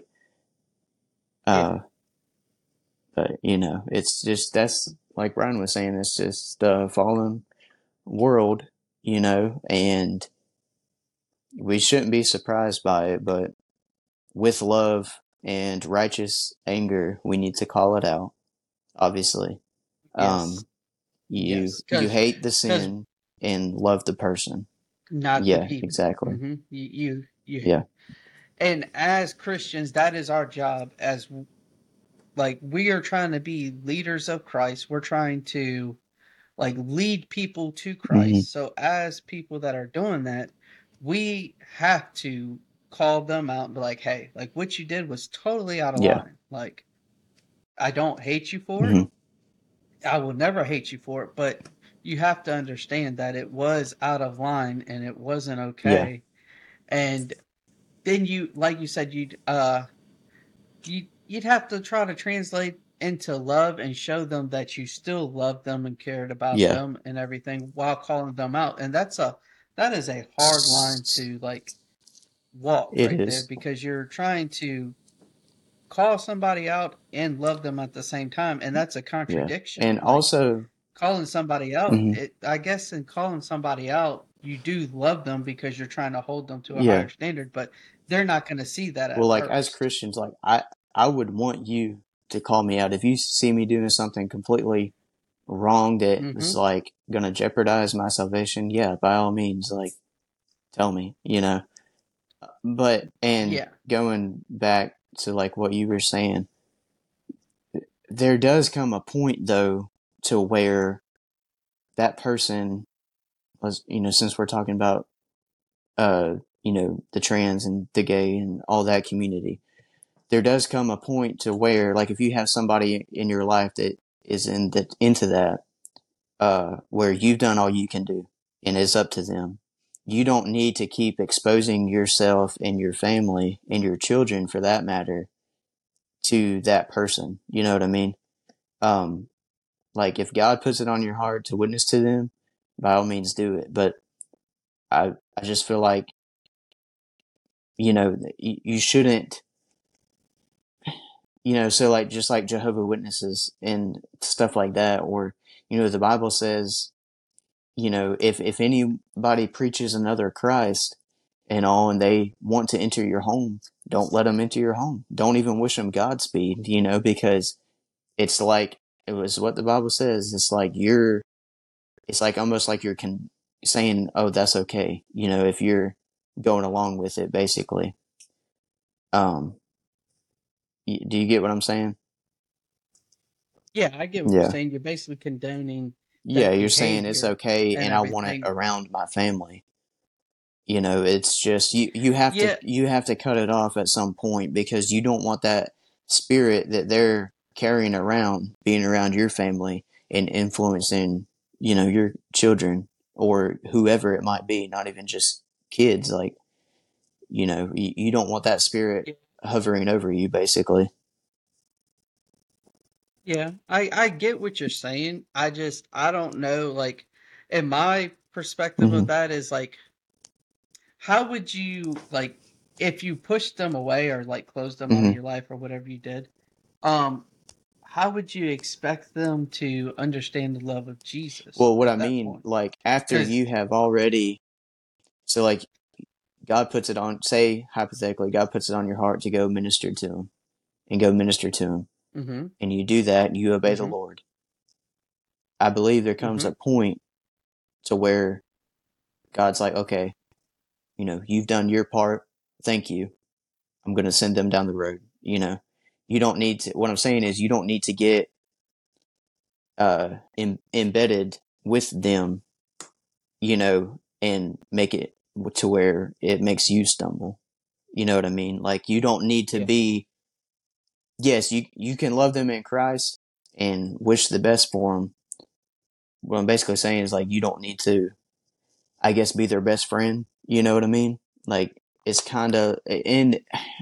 Yeah. uh, but you know, it's just, that's like Brian was saying, it's just a fallen world, you know, and we shouldn't be surprised by it, but with love and righteous anger, we need to call it out, obviously. Um, Yes. you Yes. you Because hate the because sin and love the person. not the Yeah, people. exactly. Mm-hmm. You you you. Yeah, And as Christians, that is our job. As like we are trying to be leaders of Christ. We're trying to like lead people to hmm Christ. So as people that are doing that, we have to call them out and be like, hey, like what you did was totally out of yeah, line. Like I don't hate you for it. hmm I will never hate you for it, but you have to understand that it was out of line and it wasn't yeah, okay. And then you, like you said, you'd uh you you'd have to try to translate into love and show them that you still love them and cared about yeah. them and everything while calling them out. And that's a that is a hard line to like walk It right there is. because you're trying to call somebody out and love them at the same time, and that's a Yeah, contradiction. and Like also, calling somebody out, mhm, it I guess in calling somebody out, you do love them because you're trying to hold them to a yeah. higher standard, but they're not going to see that Well, at like as first. Christians, like I I would want you to call me out if you see me doing something completely wrong that was Mhm. like gonna jeopardize my salvation. Yeah, by all means, like tell me, you know. But and Yeah. going back to like what you were saying, there does come a point though to where that person was, you know, since we're talking about uh, you know, the trans and the gay and all that community, there does come a point to where, like, if you have somebody in your life that is in that into that, uh, where you've done all you can do, and it's up to them. You don't need to keep exposing yourself and your family and your children, for that matter, to that person. You know what I mean? Um, like if God puts it on your heart to witness to them, by all means do it. But I, I just feel like, you know, you, you shouldn't, you know, so like just like Jehovah Witnesses and stuff like that, or you know, the Bible says, you know, if if anybody preaches another Christ and all, and they want to enter your home, don't let them into your home. Don't even wish them Godspeed, you know, because it's like it was what the Bible says. It's like you're, it's like almost like you're con- saying, oh, that's okay, you know, if you're going along with it, basically. Um, y- do you get what I'm saying? Yeah, I get what you're Yeah. saying. You're basically condoning Yeah, that you're saying it's behavior okay and and I want it everything. around my family. You know, it's just you you have to Yeah, you have to cut it off at some point because you don't want that spirit that they're carrying around being around your family and influencing, you know, your children or whoever it might be, not even just kids. Like, you know, you, you don't want that spirit yeah, hovering over you, basically. yeah. I I get what you're saying. I just I don't know. Like, in my perspective hmm of that is like, how would you like if you pushed them away or like closed them out of hmm your life or whatever you did? Um, how would you expect them to understand the love of Jesus Well, what I at that mean, point? like after Because you have already, so like God puts it on, say hypothetically, God puts it on your heart to go minister to him and go minister to him. mm-hmm, And you do that and you obey the mm-hmm, Lord. I believe there comes mm-hmm, a point to where God's like, okay, you know, you've done your part. Thank you. I'm going to send them down the road. You know, you don't need to, what I'm saying is you don't need to get, uh, em- embedded with them, you know, and make it to where it makes you stumble. You know what I mean? Like you don't need to yeah, be, yes, you, you can love them in Christ and wish the best for them. What I'm basically saying is like, you don't need to, I guess, be their best friend. You know what I mean? Like it's kind of, and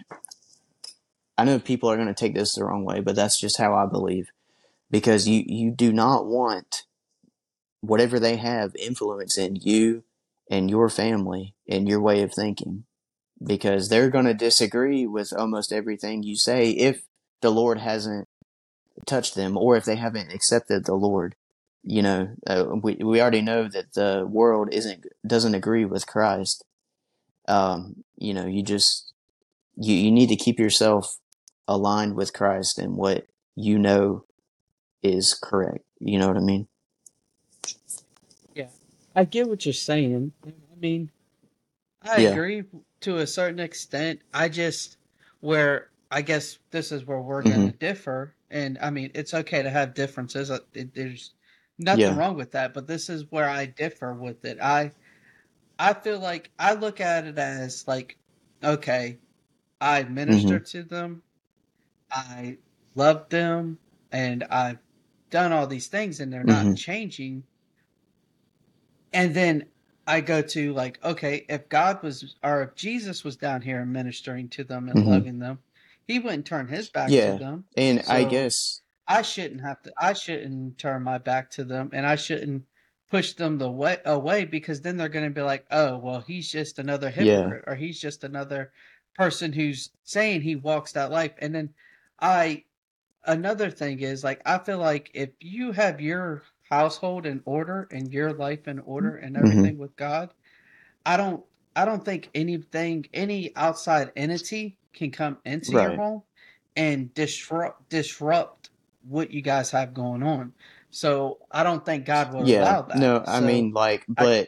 I know people are going to take this the wrong way, but that's just how I believe because you, you do not want whatever they have influencing you and your family and your way of thinking because they're going to disagree with almost everything you say if the Lord hasn't touched them or if they haven't accepted the Lord. You know, uh, we we already know that the world isn't doesn't agree with Christ. Um, you know, you just you you need to keep yourself aligned with Christ and what you know is correct. You know what I mean? Yeah, I get what you're saying. I mean, I Yeah. agree to a certain extent. I just, where I guess this is where we're going Hmm. to differ. And I mean, it's okay to have differences. uh, it- There's nothing Yeah. wrong with that. But this is where I differ with it. I I feel like I look at it as like, okay, I Hmm. minister to them, I love them, and I've done all these things, and they're not Hmm. changing. And then I go to like, okay, if God was, or if Jesus was down here and ministering to them and Hmm. loving them, he wouldn't turn his back to Yeah. them. And I So guess, I shouldn't have to, I shouldn't turn my back to them, and I shouldn't push them the way away, because then they're going to be like, oh, well, he's just another yeah. hypocrite, or he's just another person who's saying he walks that life. And then I, another thing is like, I feel like if you have your household in order and your life in order and Hmm. everything with God, I don't I don't think anything any outside entity can come into your Right. home and disrupt disrupt what you guys have going on. So I don't think God would Yeah. allow that. No, I So mean, like, I but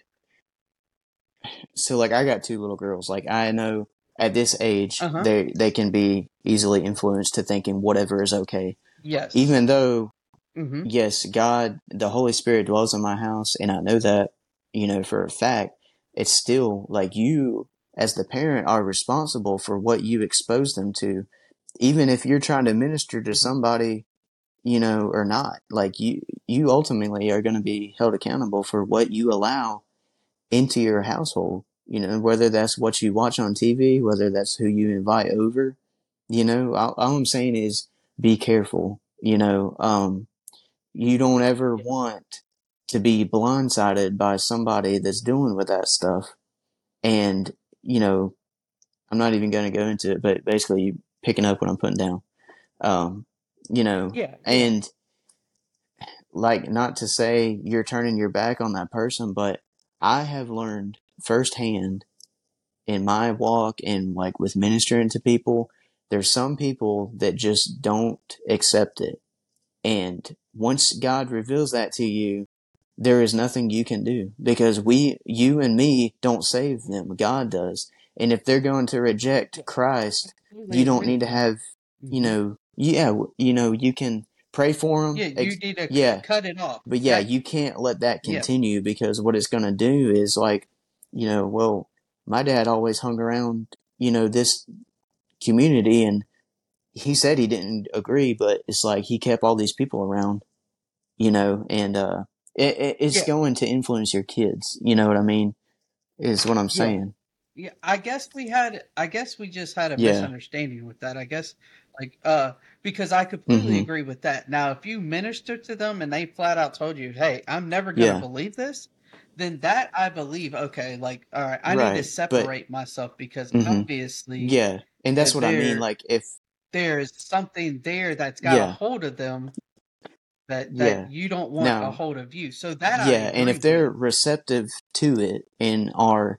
so like I got two little girls. Like I know at this age uh-huh. they they can be easily influenced to thinking whatever is okay. Yes. Even though Mhm. yes, God, the Holy Spirit dwells in my house and I know that, you know, for a fact, it's still like you as the parent are responsible for what you expose them to. Even if you're trying to minister to Mhm. somebody, you know, or not, like you you ultimately are going to be held accountable for what you allow into your household, you know, whether that's what you watch on T V, whether that's who you invite over, you know, all, all I'm saying is be careful, you know, um, you don't ever Yeah. want to be blindsided by somebody that's doing with that stuff. And, you know, I'm not even going to go into it, but basically picking up what I'm putting down. Um, you know, Yeah, yeah. and like not to say you're turning your back on that person, but I have learned firsthand in my walk and like with ministering to people, there's some people that just don't accept it. And once God reveals that to you, there is nothing you can do because we, you and me don't save them. God does. And if they're going to reject Yeah. I Christ, completely you don't agree need with to that. have, you Mhm. know, yeah, you know, you can pray for them. Yeah, you Ex- need to c- yeah. cut it off. But yeah, That you can't let that yeah. continue because what it's going to do is like, you know, well, my dad always hung around, you know, this community and he said he didn't agree, but it's like he kept all these people around, you know, and uh, it, it, it's Yeah. going to influence your kids. You know what I mean? Is what I'm Yeah. saying. Yeah, I guess we had I guess we just had a Yeah. misunderstanding with that. I guess like uh because I completely Hmm. agree with that. Now, if you minister to them and they flat out told you, "Hey, I'm never going to Yeah. believe this," then that I believe, okay, like all right, I need to Right. But separate myself, because hmm obviously yeah, and uh, that's what I mean. there Like if there is something there that's got a yeah, hold of them that that yeah. you don't want a Now hold of you. So that I yeah, and agree if they're with. receptive to it and are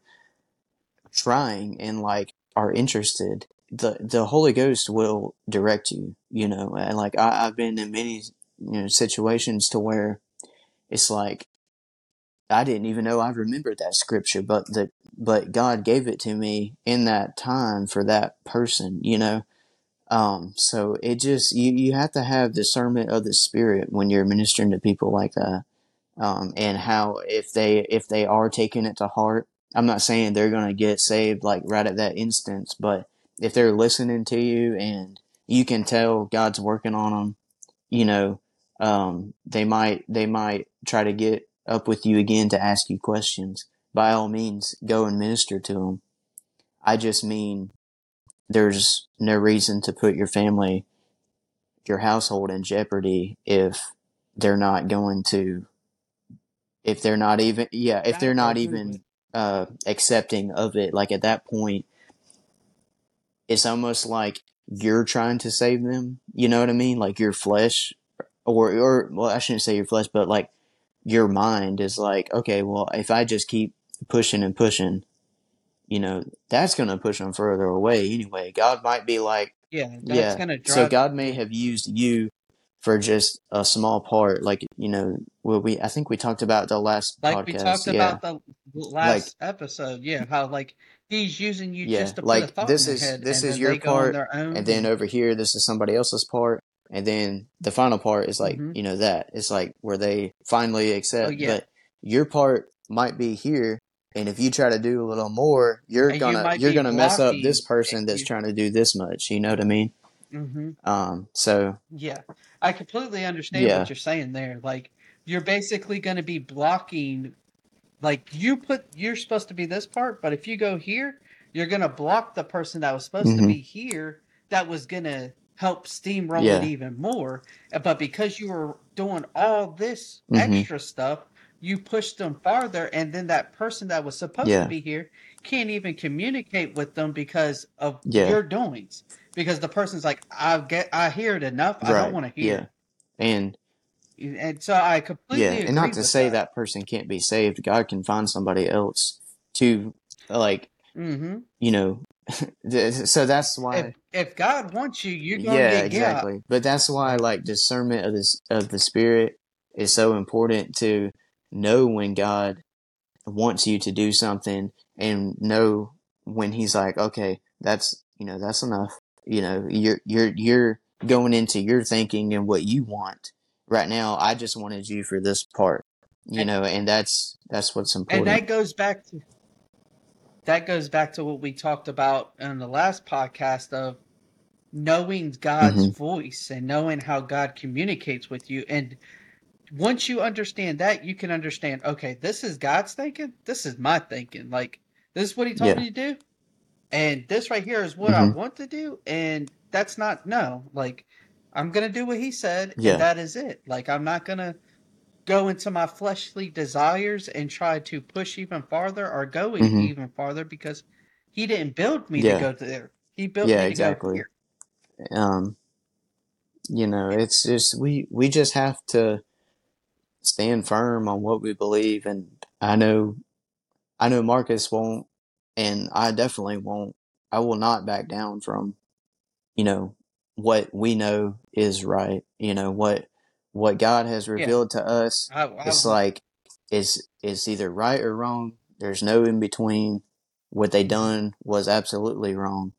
trying and like are interested, the the Holy Ghost will direct you. You know, and like I, I've been in many you know situations to where it's like I didn't even know I remembered that scripture, but the but God gave it to me in that time for that person. You know, um, so it just you you have to have discernment of the spirit when you're ministering to people like that, um, and how if they if they are taking it to heart. I'm not saying they're gonna get saved like right at that instance, but if they're listening to you and you can tell God's working on them, you know, um, they might they might try to get up with you again to ask you questions. By all means, go and minister to them. I just mean there's no reason to put your family, your household in jeopardy if they're not going to, if they're not even, yeah, if they're That I not agree with. even uh, accepting of it. Like at that point, it's almost like you're trying to save them. You know what I mean? Like your flesh, or or well, I shouldn't say your flesh, but like your mind is like, okay, well, if I just keep pushing and pushing, you know, that's going to push them further away anyway. God might be like, Yeah, that's Yeah. gonna So drive. God may Yeah, have used you for just a small part, like, you know, well, we I think we talked about the last like we podcast. talked Yeah. about the Like, last episode. Yeah, how like he's using you yeah, just to put a like thought in this their is head, this and is then your they go on part, their and own. then And over here this is somebody else's part, and then the final part is like, hmm you know, that it's like where they finally oh accept. yeah, But your part might be here, and if you try to do a little more, you're and you gonna might you're be gonna mess up this blocking person that's you. trying to do this much. You know what I mean? hmm Um. So Yeah, I completely understand what yeah. you're saying there. Like you're basically going to be blocking. Like you put, you're supposed to be this part, but if you go here, you're going to block the person that was supposed to Mm-hmm. be here that was going to help steamroll it Yeah. even more. Uh, But because you were doing all this Mm-hmm. extra stuff, you pushed them farther, and then that person that was supposed to Yeah. be here can't even communicate with them because of Yeah. your doings. Because the person's like, I get, I hear it enough. I don't Right. want to hear Yeah. it. And And so I yeah, completely and not agree to with say that. that person can't be saved. God can find somebody else to, like, Mm-hmm. you know, so that's If why, if God wants you, you're gonna yeah, get got. exactly. But that's why, Like, like, discernment of this of the spirit is so important, to know when God wants you to do something, and know when he's like, okay, that's, you know, that's enough. You know, you're you're you're going into your thinking and what you want. Right now, I just wanted you for this part, you and know, and that's that's what's and important. that goes back to that goes back to what we talked about in the last podcast of knowing God's Hmm. voice and knowing how God communicates with you. And once you understand that, you can understand, okay, this is God's thinking, this is my thinking. Like, this is what he told Yeah. me to do, and this right here is what I Hmm. want to do, and that's not no. Like, I'm gonna do what he said, and Yeah. that is it. Like, I'm not gonna go into my fleshly desires and try to push even farther or go Hmm. even farther because he didn't build me to Yeah. go there. He built Yeah. me to go Exactly. here. Um. You know, it's just we we just have to stand firm on what we believe, and I know I know Marcus won't, and I definitely won't. I will not back down from, you know, what we know is right. You know, what what God has Yeah, revealed to us. I, I It's won't. like is is either right or wrong. There's no in between. What they Mhm. done was absolutely wrong.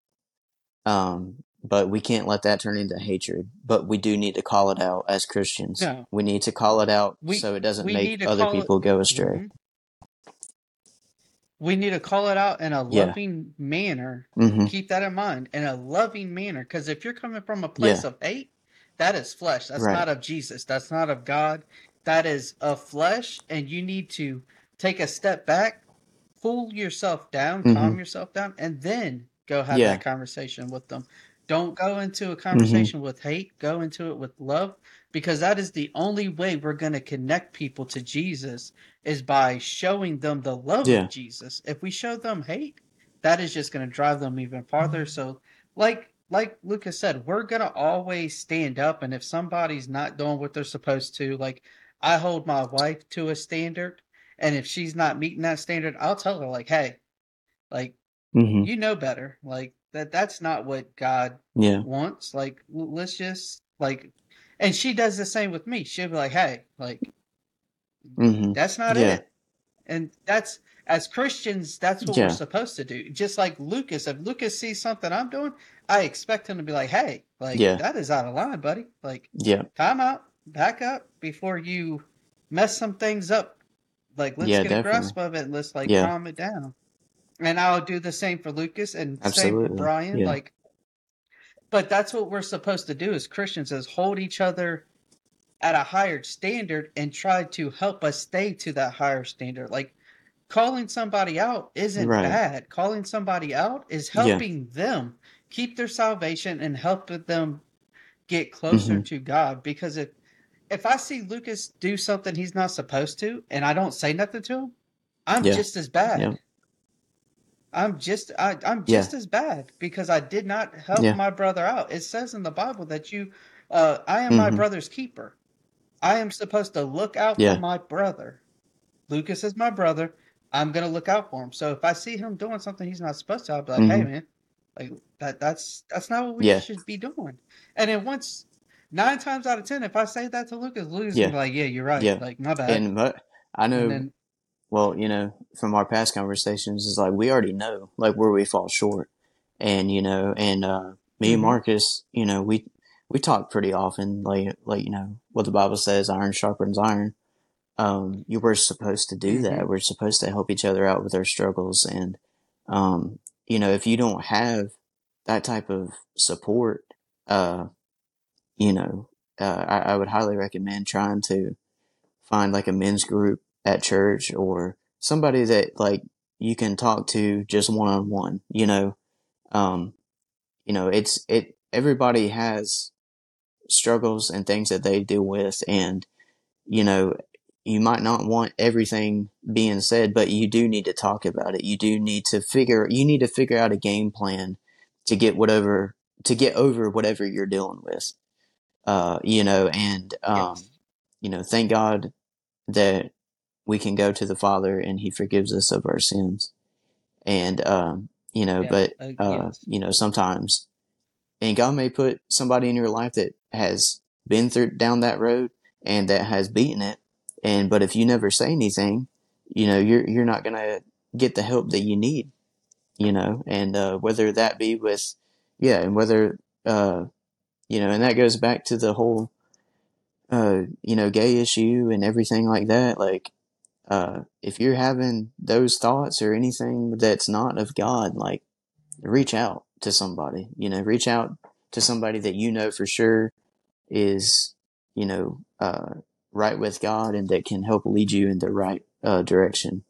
Um, but we can't let that turn into hatred. But we do need to call it out as Christians. No, We need to call it out we so it doesn't we make need to other call it. people go astray. hmm We need to call it out in a Yeah. loving manner. Mm-hmm. Keep that in mind, in a loving manner, because if you're coming from a Yeah. place of hate, that is flesh. That's Right. not of Jesus. That's not of God. That is of flesh, and you need to take a step back, cool yourself down, Mm-hmm. calm yourself down, and then go have Yeah. that conversation with them. Don't go into a Mm-hmm. conversation with hate. Go into it with love, because that is the only way we're going to connect people to Jesus, is by showing them the love Yeah. of Jesus. If we show them hate, that is just going to drive them even farther. So, like like Lucas said, we're going to always stand up, and if somebody's not doing what they're supposed to, like I hold my wife to a standard, and if she's not meeting that standard, I'll tell her like, "Hey, like Mm-hmm. you know better. Like that that's not what God Yeah. wants. Like l- let's just like," and she does the same with me. She'll be like, "Hey, like Mm-hmm. that's not Yeah. it." And that's, as Christians, that's what we're Yeah. supposed to do. Just like Lucas, if Lucas sees something I'm doing, I expect him to be like, "Hey, like Yeah. that is out of line, buddy. Like Yeah. time out, back up before you mess some things up. Like let's Yeah. get a Definitely. grasp of it and let's like Yeah. calm it down." And I'll do the same for Lucas and same for Absolutely. Brian. Yeah. Like, but that's what we're supposed to do as Christians, is hold each other at a higher standard and try to help us stay to that higher standard. Like calling somebody out isn't Right. bad. Calling somebody out is Yeah. helping them keep their salvation and helping them get closer Mm-hmm. to God. Because if if I see Lucas do something he's not supposed to and I don't say nothing to him, I'm Yeah. just as Yeah. bad. I'm just I, I'm Yeah. just as bad because I did not help Yeah. my brother out. It says in the Bible that you uh I am my Mm-hmm. brother's keeper. I am supposed to look out for Yeah. my brother. Lucas is my brother. I'm gonna look out for him. So if I see him doing something he's not supposed to, I'll be like, "Hey Mm-hmm. man, Like that that's that's not what we Yeah. should be doing. And then once nine times out of ten, if I say that to Lucas, Lucas is gonna Yeah. be like, yeah, you're right. Yeah. Like my bad. And but I And know, then well, you know, from our past conversations, is like we already know like where we fall short, and you know, and uh, me and mm-hmm. Marcus, you know, we we talk pretty often, like like you know what the Bible says, iron sharpens iron. Um, you were supposed to do Mm-hmm. that. We're supposed to help each other out with our struggles, and um, you know, if you don't have that type of support, uh, you know, uh, I, I would highly recommend trying to find like a men's group at church or somebody that like you can talk to just one on one, you know. Um, you know, it's it everybody has struggles and things that they deal with, and you know, you might not want everything being said, but you do need to talk about it. You do need to figure you need to figure out a game plan to get whatever to get over whatever you're dealing with. Uh, you know, and um, Yes. you know, thank God that we can go to the Father and He forgives us of our sins. And um, you know, Yeah. but Uh, uh, yes. you know, sometimes, and God may put somebody in your life that has been through down that road and that has beaten it. And but if you never say anything, you know, you're you're not gonna get the help that you need. You know, and uh, whether that be with, yeah, and whether uh, you know, and that goes back to the whole uh, you know, gay issue and everything like that. Like, uh, if you're having those thoughts or anything that's not of God, like, reach out to somebody, you know, reach out to somebody that you know for sure is, you know, uh, right with God and that can help lead you in the right uh, direction.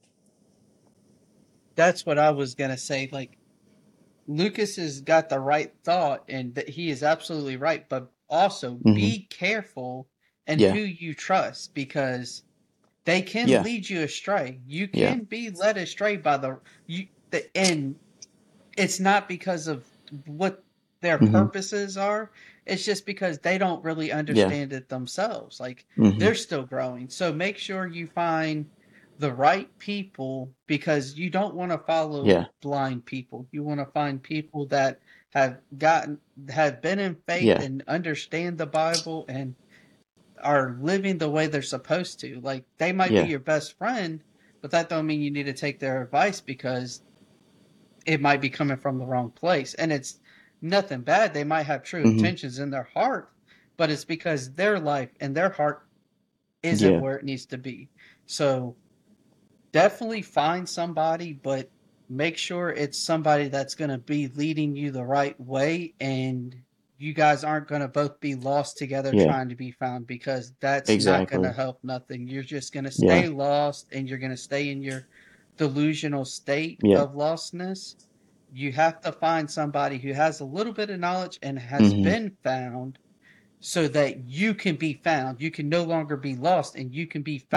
That's what I was gonna say. Like Lucas has got the right thought, and that he is absolutely right. But also Mm-hmm. be careful in Yeah. who you trust, because they can Yeah. lead you astray. You Yeah. can be led astray by the you. The, and it's not because of what their Mm-hmm. purposes are. It's just because they don't really Yeah. understand it themselves. Like Mm-hmm. they're still growing. So make sure you find the right people, because you don't want to follow Yeah. blind people. You want to find people that have gotten have been in faith Yeah. and understand the Bible and are living the way they're supposed to. Like they might be Yeah. your best friend, but that don't mean you need to take their advice, because it might be coming from the wrong place. And it's nothing bad. They might have true Mm-hmm. intentions in their heart, but it's because their life and their heart isn't Yeah. where it needs to be. So definitely find somebody, but make sure it's somebody that's going to be leading you the right way, and you guys aren't going to both be lost together Yeah. trying to be found, because that's not going to Exactly. help nothing. You're just going to Yeah. stay lost, and you're going to stay in your delusional state Yeah. of lostness. You have to find somebody who has a little bit of knowledge and has Mm-hmm. been found, so that you can be found. You can no longer be lost, and you can be found.